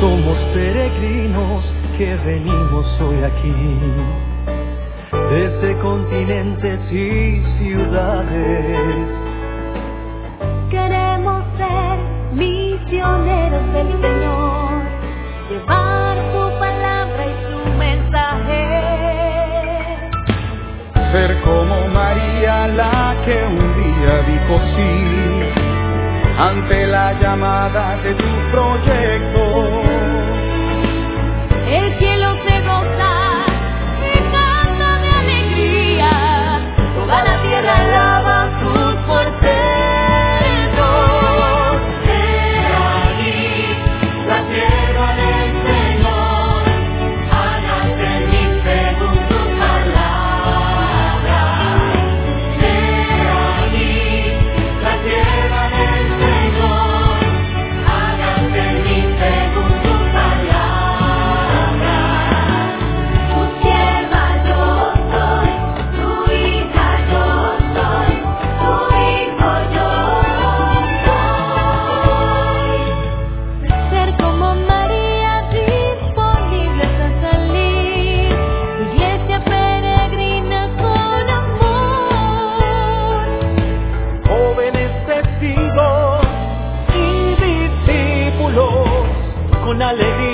Somos peregrinos que venimos hoy aquí, desde continentes y ciudades. Queremos ser misioneros del Señor, llevar su palabra y su mensaje. Ser como María, la que un día dijo sí ante la llamada de tu proyecto. El cielo se goza y canta de alegría, toda la tierra alaba sus portentos. He aquí la tierra del Señor, hágase en mí según tu palabra. He aquí la tierra del Señor, hágase en mí según tu palabra. Tu sierva yo soy, tu hija yo soy, tu hijo yo soy. Ser como María, disponibles a salir, iglesia peregrina con amor. Jóvenes testigos y discípulos con alegría